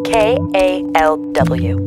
KALW.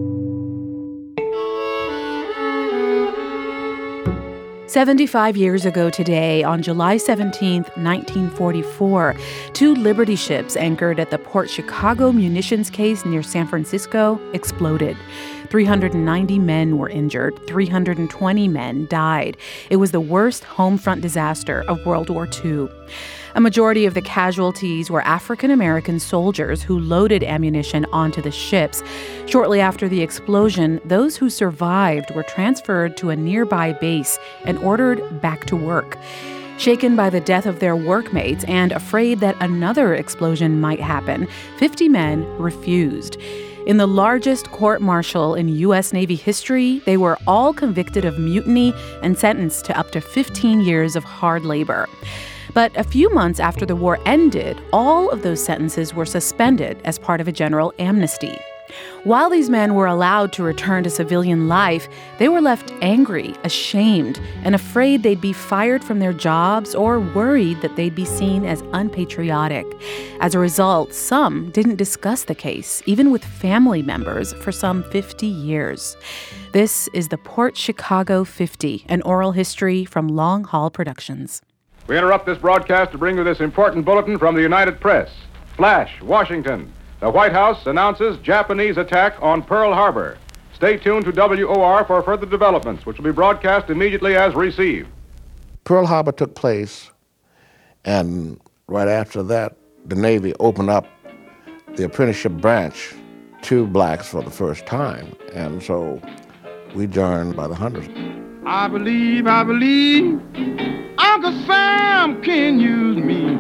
75 years ago today, on July 17, 1944, two Liberty ships anchored at the Port Chicago munitions case near San Francisco exploded. 390 men were injured. 320 men died. It was the worst home front disaster of World War II. A majority of the casualties were African-American soldiers who loaded ammunition onto the ships. Shortly after the explosion, those who survived were transferred to a nearby base and ordered back to work. Shaken by the death of their workmates and afraid that another explosion might happen, 50 men refused. In the largest court-martial in U.S. Navy history, they were all convicted of mutiny and sentenced to up to 15 years of hard labor. But a few months after the war ended, all of those sentences were suspended as part of a general amnesty. While these men were allowed to return to civilian life, they were left angry, ashamed, and afraid they'd be fired from their jobs or worried that they'd be seen as unpatriotic. As a result, some didn't discuss the case, even with family members, for some 50 years. This is the Port Chicago 50, an oral history from Long Haul Productions. We interrupt this broadcast to bring you this important bulletin from the United Press. Flash, Washington. The White House announces Japanese attack on Pearl Harbor. Stay tuned to WOR for further developments, which will be broadcast immediately as received. Pearl Harbor took place, and right after that, the Navy opened up the apprenticeship branch to blacks for the first time. And so we joined by the hundreds. I believe Uncle Sam can use me.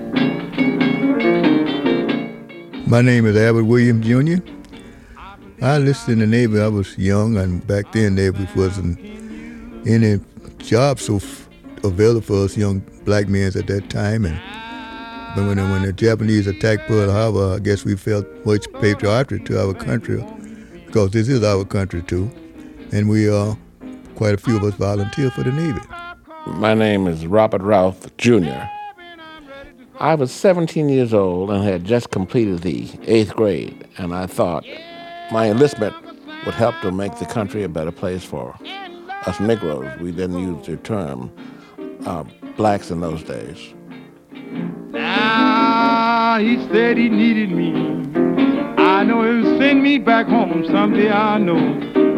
My name is Albert Williams, Jr. I enlisted in the Navy. I was young, and back then there wasn't any job so available for us young black men at that time. And when the Japanese attacked Pearl Harbor, I guess we felt much patriotic to our country, because this is our country too. And quite a few of us volunteered for the Navy. My name is Robert Routh, Jr. I was 17 years old and had just completed the 8th grade, and I thought my enlistment would help to make the country a better place for us Negroes. We didn't use the term blacks in those days. Now, he said he needed me. I know he'll send me back home someday, I know.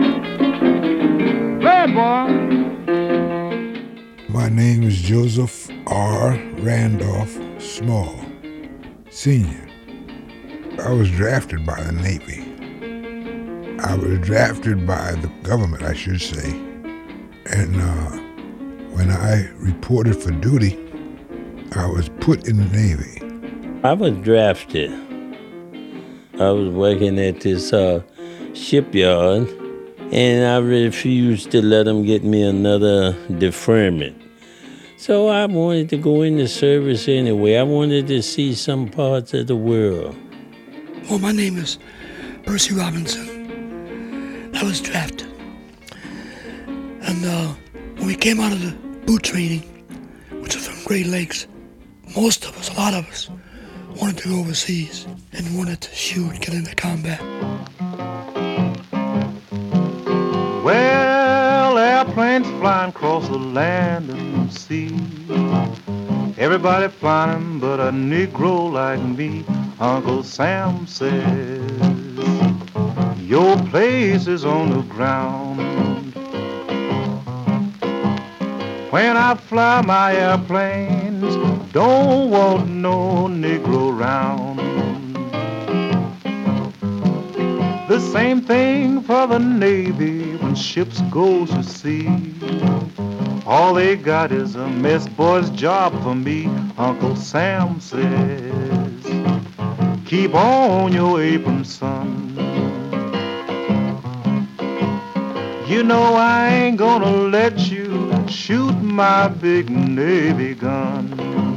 Hey, boy. My name is Joseph R. Randolph Small, Sr. I was drafted by the Navy. I was drafted by the government, I should say. And when I reported for duty, I was put in the Navy. I was drafted. I was working at this shipyard, and I refused to let them get me another deferment. So I wanted to go into service anyway. I wanted to see some parts of the world. Well, my name is Percy Robinson. I was drafted. And when we came out of the boot training, which was from Great Lakes, most of us, a lot of us, wanted to go overseas and wanted to shoot, get into combat. Well, airplanes flying across the land and sea. Everybody flying but a Negro like me. Uncle Sam says, your place is on the ground. When I fly my airplanes, don't want no Negro round. The same thing for the Navy when ships go to sea. All they got is a mess boy's job for me. Uncle Sam says, keep on your apron, son. You know I ain't gonna let you shoot my big Navy gun.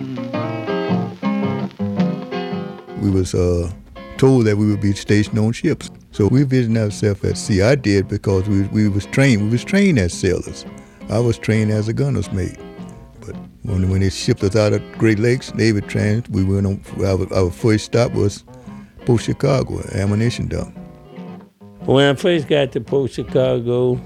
We was told that we would be stationed on ships. So we visited ourselves at sea. I did because we was trained. We was trained as sailors. I was trained as a gunner's mate. But when they shipped us out of Great Lakes, Navy trained, we went on. Our first stop was Port Chicago, ammunition dump. When I first got to Port Chicago,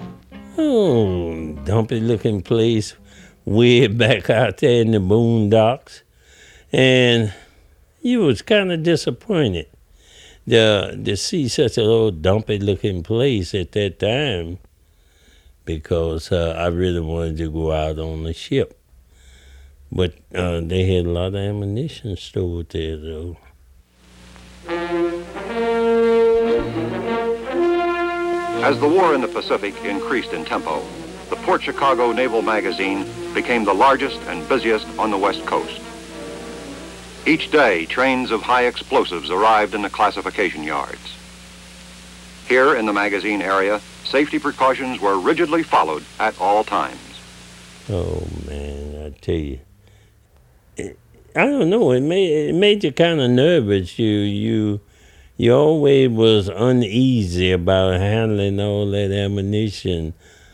dumpy looking place way back out there in the boondocks. And you was kind of disappointed to see such a little dumpy looking place at that time, because I really wanted to go out on the ship. But they had a lot of ammunition stored there, though. As the war in the Pacific increased in tempo, the Port Chicago Naval Magazine became the largest and busiest on the West Coast. Each day, trains of high explosives arrived in the classification yards. Here in the magazine area, safety precautions were rigidly followed at all times. Oh, man, I tell you. I don't know, it made you kind of nervous. You always was uneasy about handling all that ammunition,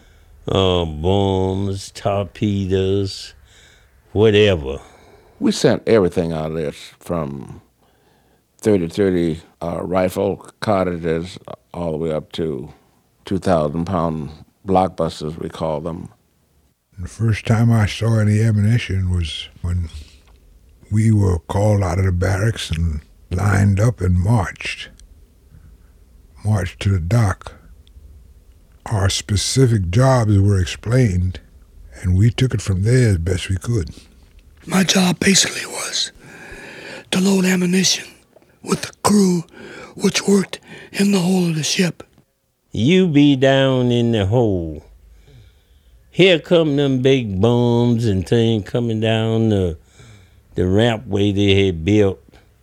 bombs, torpedoes, whatever. We sent everything out of this, from 30-30 rifle cartridges all the way up to 2,000-pound blockbusters, we call them. The first time I saw any ammunition was when we were called out of the barracks and lined up and marched to the dock. Our specific jobs were explained, and we took it from there as best we could. My job basically was to load ammunition with the crew which worked in the hold of the ship. You be down in the hole. Here come them big bombs and things coming down the rampway they had built.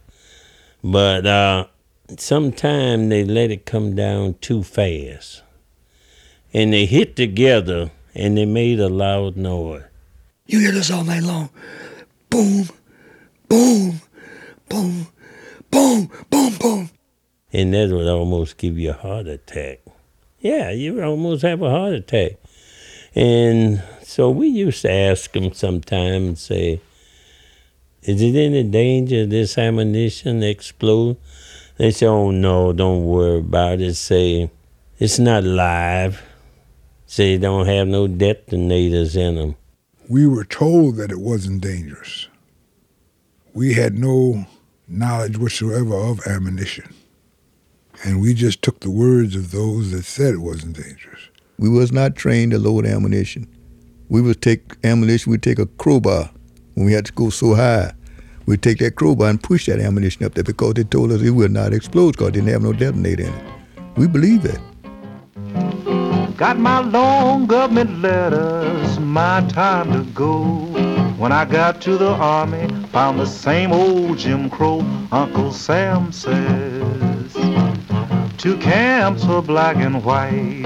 But sometimes they let it come down too fast. And they hit together and they made a loud noise. You hear this all night long. Boom, boom, boom, boom, boom, boom. And that would almost give you a heart attack. Yeah, you would almost have a heart attack. And so we used to ask them sometime and say, is it any danger this ammunition explode? They say, oh no, don't worry about it. Say, it's not live. Say, don't have no detonators in them. We were told that it wasn't dangerous. We had no knowledge whatsoever of ammunition. And we just took the words of those that said it wasn't dangerous. We was not trained to load ammunition. We would take ammunition, we'd take a crowbar. When we had to go so high, we'd take that crowbar and push that ammunition up there because they told us it would not explode because it didn't have no detonator in it. We believed that. Got my long government letters, my time to go. When I got to the army, found the same old Jim Crow. Uncle Sam says, 2 camps were black and white.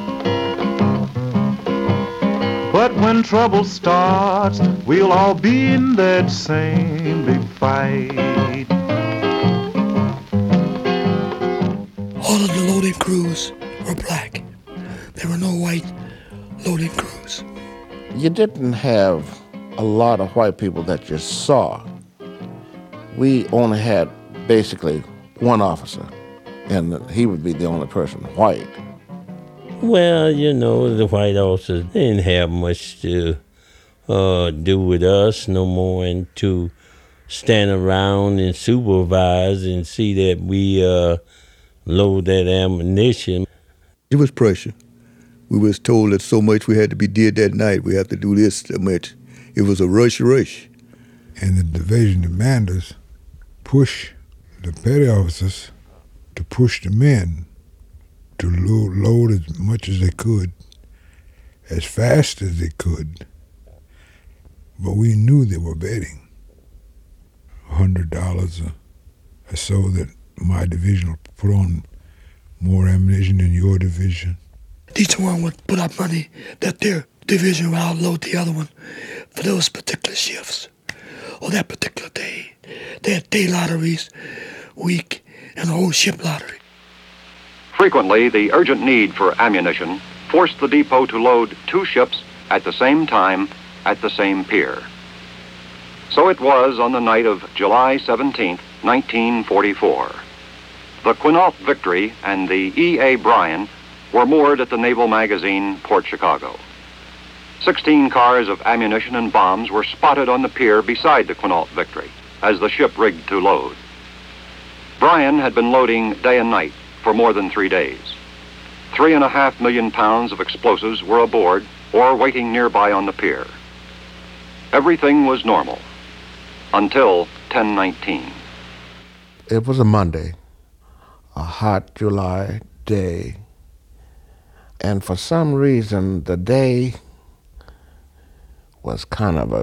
But when trouble starts, we'll all be in that same big fight. All of the loading crews were black. There were no white loading crews. You didn't have a lot of white people that you saw. We only had basically one officer, and he would be the only person white. Well, you know, the white officers didn't have much to do with us no more than to stand around and supervise and see that we load that ammunition. It was pressure. We was told that so much we had to be did that night. We have to do this so much. It was a rush. And the division commanders push the petty officers to push the men to load as much as they could, as fast as they could. But we knew they were betting $100 or so that my division would put on more ammunition than your division. Each one would put up money that their division would outload the other one for those particular shifts or that particular day. They had day lotteries, week, and a whole ship lottery. Frequently, the urgent need for ammunition forced the depot to load 2 ships at the same time at the same pier. So it was on the night of July 17, 1944. The Quinault Victory and the E.A. Bryan were moored at the Naval Magazine, Port Chicago. 16 cars of ammunition and bombs were spotted on the pier beside the Quinault Victory as the ship rigged to load. Bryan had been loading day and night for more than 3 days. 3.5 million pounds of explosives were aboard or waiting nearby on the pier. Everything was normal until 10/19. It was a Monday, a hot July day, and for some reason the day was kind of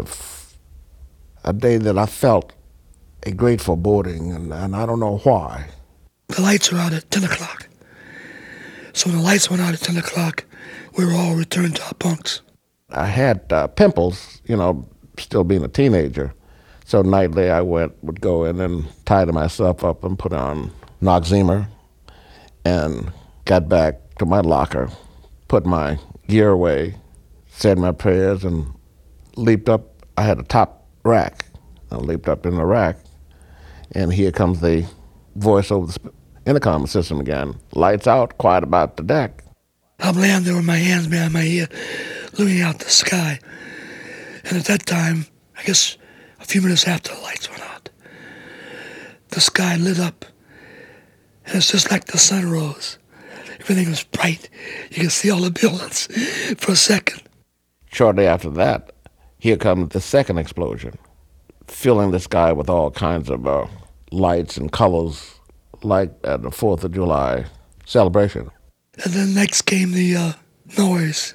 a day that I felt a great foreboding, and I don't know why. The lights were out at 10 o'clock. So when the lights went out at 10 o'clock, we were all returned to our bunks. I had pimples, still being a teenager. So nightly I would go in and tidy myself up and put on Noxemer and got back to my locker, put my gear away, said my prayers, and leaped up. I had a top rack. I leaped up in the rack, and here comes the voice over the intercom system again. Lights out, quiet about the deck. I'm laying there with my hands behind my ear, looking out the sky. And at that time, I guess a few minutes after the lights went out, the sky lit up, and it's just like the sun rose. Everything was bright. You could see all the buildings for a second. Shortly after that, here comes the second explosion, filling the sky with all kinds of lights and colors, like at the 4th of July celebration. And then next came the noise,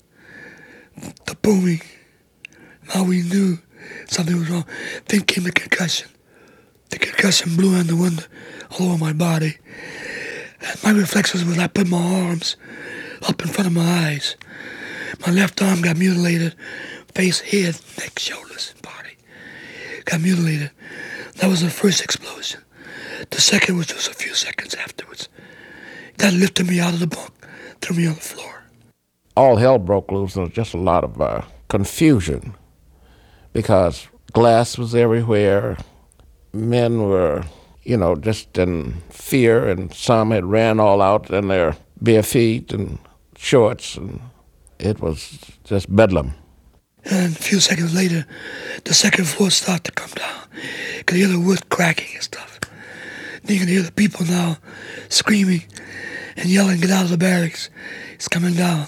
the booming. Now we knew something was wrong. Then came the concussion. The concussion blew on the wind all over my body. And my reflexes was I put my arms up in front of my eyes. My left arm got mutilated, face, head, neck, shoulders, and body got mutilated. That was the first explosion. The second was just a few seconds afterwards. That lifted me out of the bunk, threw me on the floor. All hell broke loose. There was just a lot of confusion because glass was everywhere. Men were, just in fear, and some had ran all out in their bare feet and shorts, and it was just bedlam. And a few seconds later, the second floor started to come down. You could hear the wood cracking and stuff. Then you can hear the people now screaming and yelling, "Get out of the barracks, it's coming down."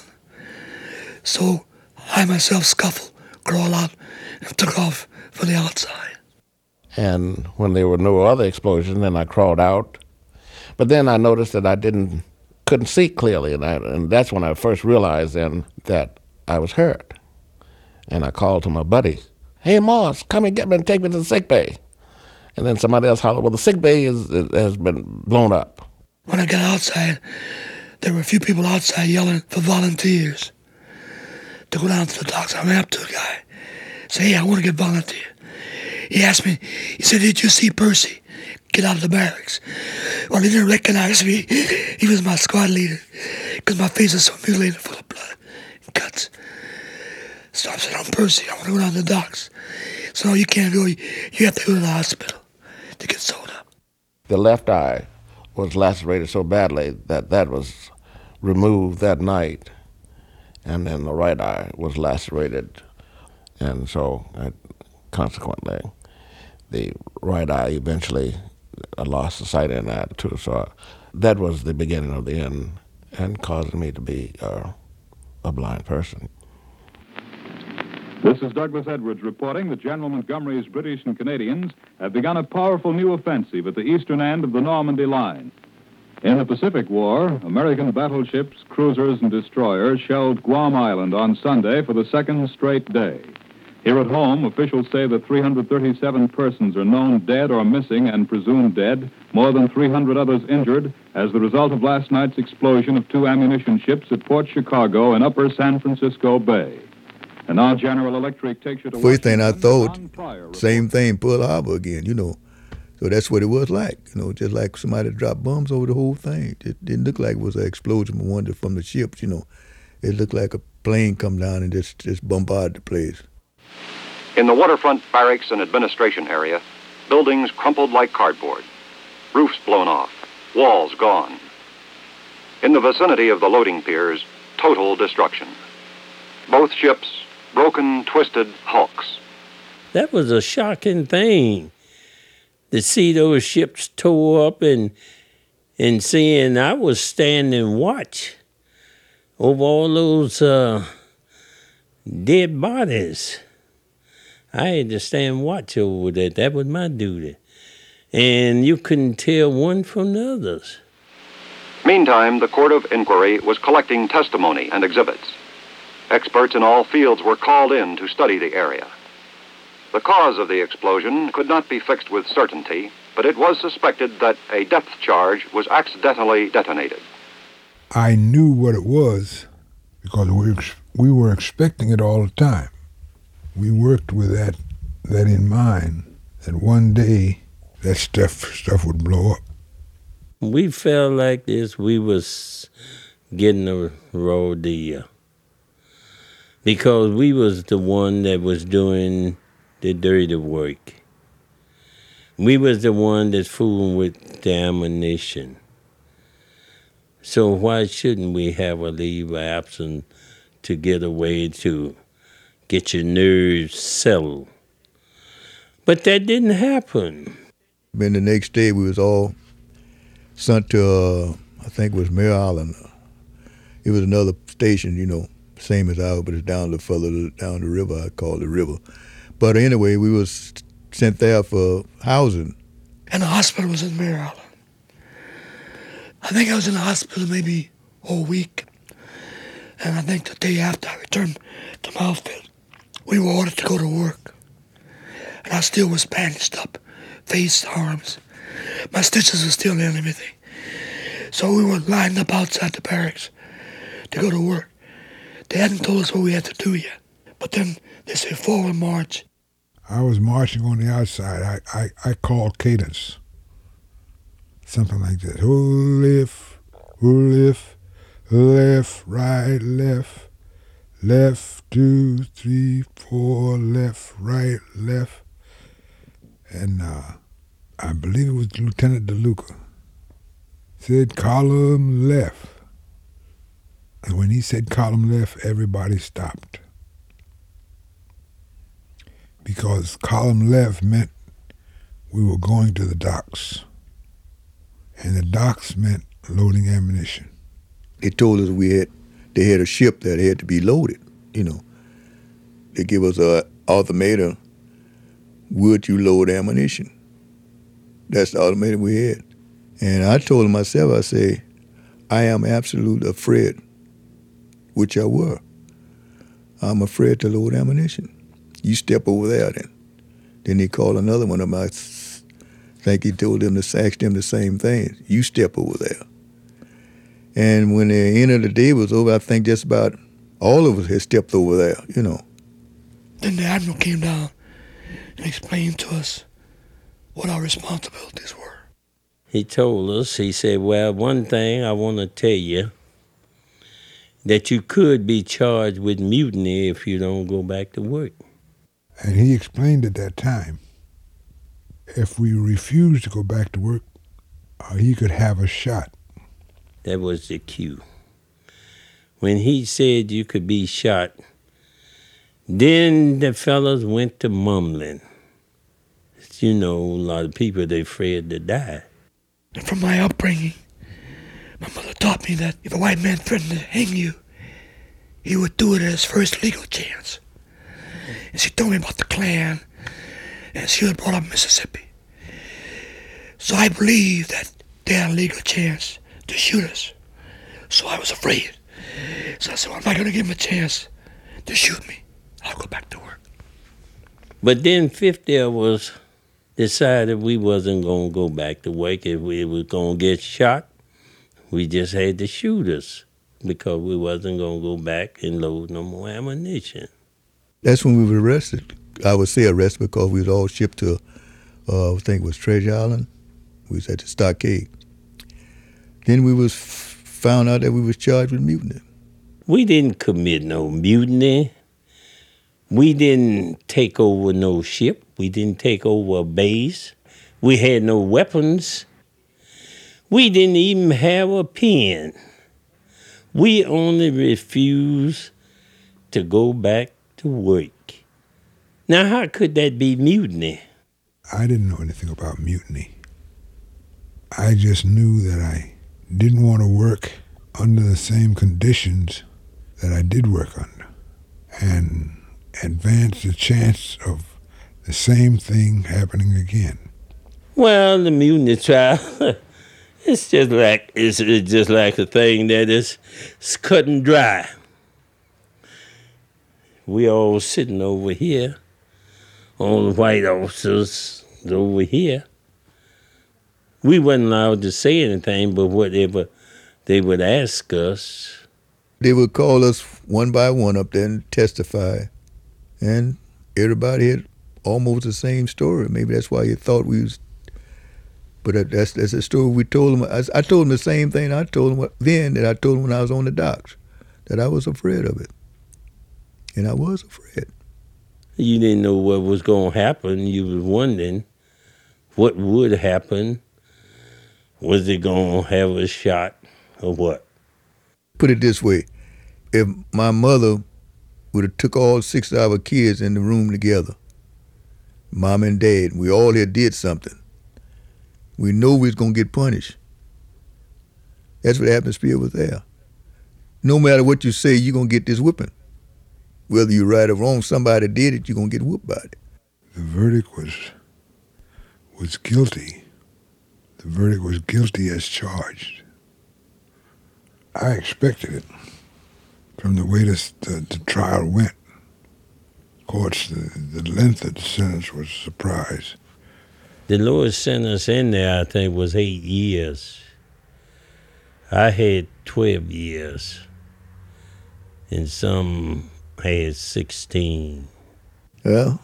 So I myself scuffled, crawled out, and took off for the outside. And when there were no other explosions, then I crawled out. But then I noticed that I couldn't see clearly, and that's when I first realized then that I was hurt. And I called to my buddy, "Hey, Moss, come and get me and take me to the sick bay." And then somebody else hollered, "Well, the sick bay has been blown up." When I got outside, there were a few people outside yelling for volunteers to go down to the docks. I ran up to a guy, said, "Hey, I want to get volunteer." He asked me, he said, "Did you see Percy get out of the barracks?" Well, he didn't recognize me. He was my squad leader because my face was so mutilated, full of blood and cuts. So I said, "I'm Percy. I want to go down to the docks." So, "No, you can't go. You have to go to the hospital to get sewed up." The left eye was lacerated so badly that was removed that night, and then the right eye was lacerated, and so consequently, the right eye eventually lost the sight in that too. So that was the beginning of the end, and causing me to be a blind person. This is Douglas Edwards reporting that General Montgomery's British and Canadians have begun a powerful new offensive at the eastern end of the Normandy Line. In the Pacific War, American battleships, cruisers, and destroyers shelled Guam Island on Sunday for the second straight day. Here at home, officials say that 337 persons are known dead or missing and presumed dead, more than 300 others injured as the result of last night's explosion of 2 ammunition ships at Port Chicago in upper San Francisco Bay. And now General Electric takes you to First thing I thought, same thing, Pearl Harbor again, So that's what it was like, just like somebody dropped bombs over the whole thing. It didn't look like it was an explosion from the ships, It looked like a plane come down and just bombarded the place. In the waterfront barracks and administration area, buildings crumpled like cardboard, roofs blown off, walls gone. In the vicinity of the loading piers, total destruction. Both ships, broken, twisted hulks. That was a shocking thing to see those ships tore up and seeing I was standing watch over all those dead bodies. I had to stand watch over that. That was my duty. And you couldn't tell one from the others. Meantime, the Court of Inquiry was collecting testimony and exhibits. Experts in all fields were called in to study the area. The cause of the explosion could not be fixed with certainty, but it was suspected that a depth charge was accidentally detonated. I knew what it was because we were expecting it all the time. We worked with that in mind, that one day that stuff would blow up. We felt like this, we was getting a raw deal. Because we was the one that was doing the dirty work. We was the one that's fooling with the ammunition. So why shouldn't we have a leave of absence to get away to get your nerves settled? But that didn't happen. Then the next day we was all sent to, I think it was Mare Island. It was another station, same as ours, but it's down further down the river. I call it the river. But anyway, we was sent there for housing. And the hospital was in Mare Island. I think I was in the hospital maybe a week. And I think the day after I returned to my outfit, we were ordered to go to work. And I still was bandaged up, face, arms. My stitches were still in and everything. So we were lined up outside the barracks to go to work. They hadn't told us what we had to do yet. But then they said, forward march. I was marching on the outside. I called cadence. Something like this. Who lift, left, right, left, left, 2, 3, 4, left, right, left. And I believe it was Lieutenant DeLuca. Said column left. And when he said column left, everybody stopped. Because column left meant we were going to the docks. And the docks meant loading ammunition. They told us they had a ship that had to be loaded, They give us an ultimatum, would you load ammunition? That's the ultimatum we had. And I told them myself, I say, I am absolutely afraid, which I were. I'm afraid to load ammunition. You step over there then. Then he called another one of them. I think he told them to ask them the same thing. You step over there. And when the end of the day was over, I think just about all of us had stepped over there, Then the Admiral came down and explained to us what our responsibilities were. He told us, he said, well, one thing I want to tell you, that you could be charged with mutiny if you don't go back to work. And he explained at that time, if we refused to go back to work, he could have a shot. That was the cue. When he said you could be shot, then the fellas went to mumbling. A lot of people, they're afraid to die. And from my upbringing, my mother taught me that if a white man threatened to hang you, he would do it at his first legal chance. And she told me about the Klan, and she was brought up in Mississippi. So I believed that they had a legal chance to shoot us. So I was afraid. So I said, well, I'm not going to give them a chance to shoot me. I'll go back to work. But then 50 of us decided we wasn't going to go back to work. If we was going to get shot, we just had to shoot us because we wasn't going to go back and load no more ammunition. That's when we were arrested. I would say arrested because we was all shipped to, I think it was Treasure Island. We was at the stockade. Then we was found out that we was charged with mutiny. We didn't commit no mutiny. We didn't take over no ship. We didn't take over a base. We had no weapons. We didn't even have a pen. We only refused to go back to work. Now, how could that be mutiny? I didn't know anything about mutiny. I just knew that I didn't want to work under the same conditions that I did work under and advance the chance of the same thing happening again. Well, the mutiny trial, it's just like a thing that is cut and dry. We all sitting over here, all the white officers over here. We wasn't allowed to say anything but whatever they would ask us. They would call us one by one up there and testify. And everybody had almost the same story. Maybe that's why you thought we was... But that's a story we told them. I told them the same thing I told them then that I told them when I was on the docks, that I was afraid of it. And I was afraid. You didn't know what was going to happen. You was wondering what would happen. Was it going to have a shot or what? Put it this way. If my mother would have took all 6 of our kids in the room together, mom and dad, we all had did something, we know we was going to get punished. That's what the atmosphere was there. No matter what you say, you're going to get this whipping. Whether you're right or wrong, somebody did it, you're going to get whooped by it. The verdict was guilty. The verdict was guilty as charged. I expected it from the way the trial went. Of course, the length of the sentence was a surprise. The lowest sentence in there, I think, was 8 years. I had 12 years, and some had 16. Well,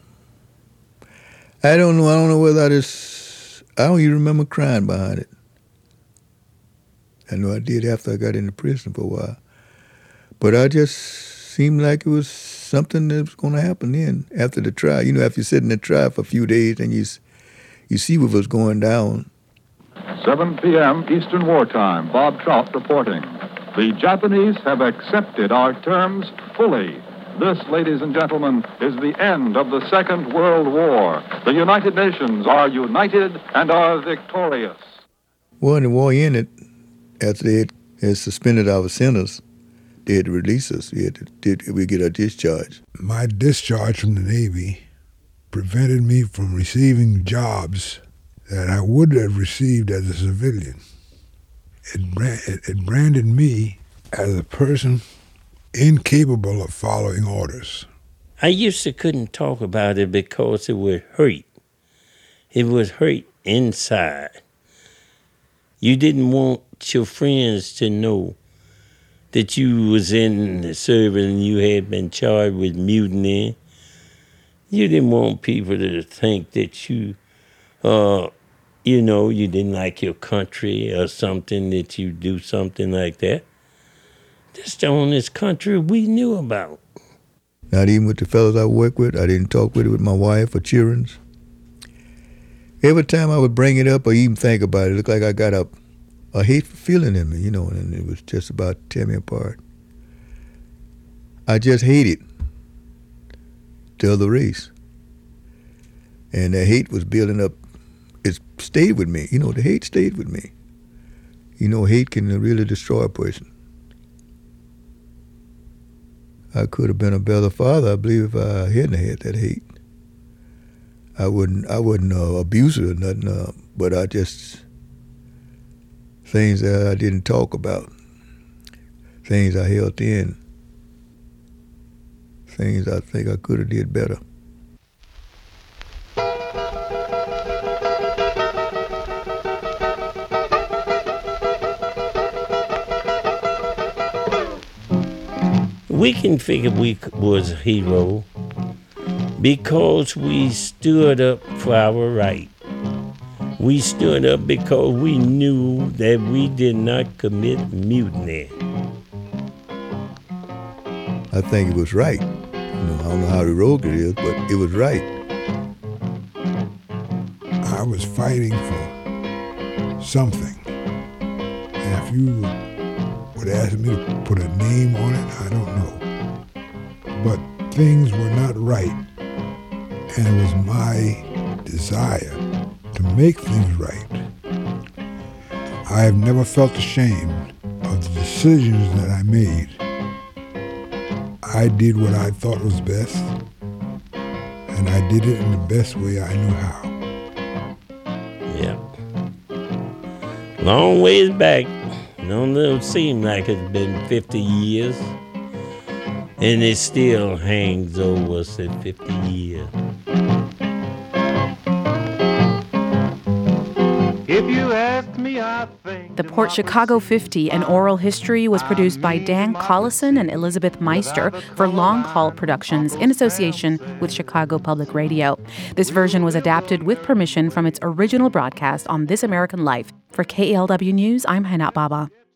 I don't know. I don't know whether I don't even remember crying behind it. I know I did after I got into prison for a while. But I just seemed like it was something that was going to happen then after the trial. You know, after you sit in the trial for a few days and you see what was going down. 7 p.m. Eastern Wartime. Bob Trout reporting. The Japanese have accepted our terms fully. This, ladies and gentlemen, is the end of the Second World War. The United Nations are united and are victorious. Well, the war ended after they had suspended our sentence. They had to release us. We get our discharge. My discharge from the Navy prevented me from receiving jobs that I would have received as a civilian. It branded me as a person incapable of following orders. I used to couldn't talk about it because it would hurt. It would hurt inside. You didn't want your friends to know that you was in the service and you had been charged with mutiny. You didn't want people to think that you didn't like your country or something, that you do something like that. That's the only country we knew about. Not even with the fellows I work with. I didn't talk with my wife or children. Every time I would bring it up or even think about it, it looked like I got a hateful feeling in me, and it was just about to tear me apart. I just hated the other race. And that hate was building up. It stayed with me. The hate stayed with me. Hate can really destroy a person. I could have been a better father, I believe, if I hadn't had that hate. I wouldn't abuse it or nothing, but things that I didn't talk about, things I held in, things I think I could have did better. We can figure we was a hero because we stood up for our right. We stood up because we knew that we did not commit mutiny. I think it was right. I don't know how heroic it is, but it was right. I was fighting for something. And if you would ask me to put a name on it, I don't know. But things were not right, and it was my desire to make things right. I have never felt ashamed of the decisions that I made. I did what I thought was best, and I did it in the best way I knew how. Yeah. Long ways back. Don't seem like it's been 50 years. And it still hangs over us at 50 years. If you ask me, I think The Port Chicago 50, an oral history, was produced by Dan Collison and Elizabeth Meister for Long Haul Productions in association with Chicago Public Radio. This version was adapted with permission from its original broadcast on This American Life. For KALW News, I'm Hannah Baba.